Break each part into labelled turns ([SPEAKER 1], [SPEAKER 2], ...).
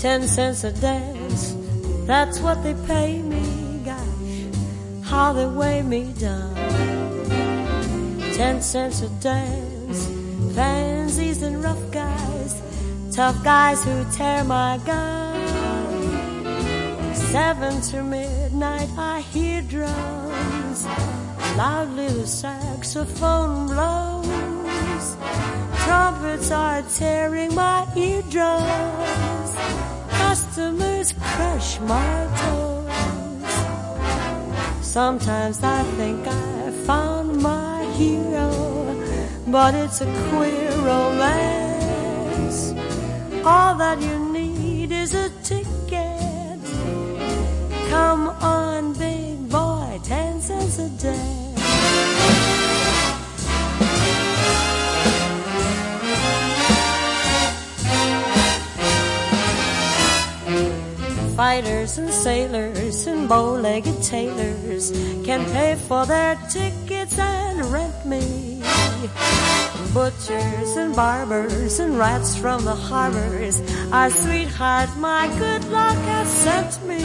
[SPEAKER 1] 10 cents a dance, that's what they pay me. Gosh, how they weigh me down. 10 cents a dance, fancies and rough guys, tough guys who tear my gun. 7 to midnight I hear drums, loudly the saxophone blows. Trumpets are tearing my eardrums, customers crush my toes. Sometimes I think I found my hero, but it's a queer romance. All that you need is a ticket. Come on, big boy, 10 cents a day. Fighters and sailors and bow-legged tailors can pay for their tickets and rent me. Butchers and barbers and rats from the harbors are sweetheart my good luck has sent me.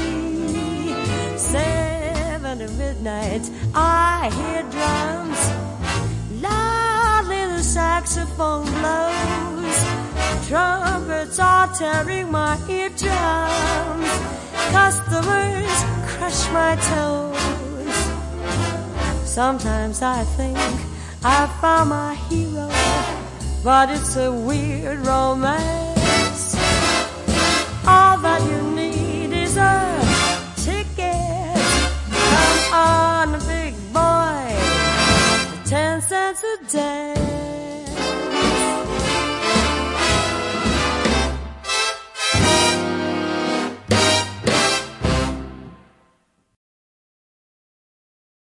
[SPEAKER 1] 7 to midnight I hear drums, loudly the saxophone blows. Trumpets are tearing my eardrums, customers crush my toes. Sometimes I think I found my hero, but it's a weird romance. All that you need is a ticket. Come on, big boy, 10 cents a day.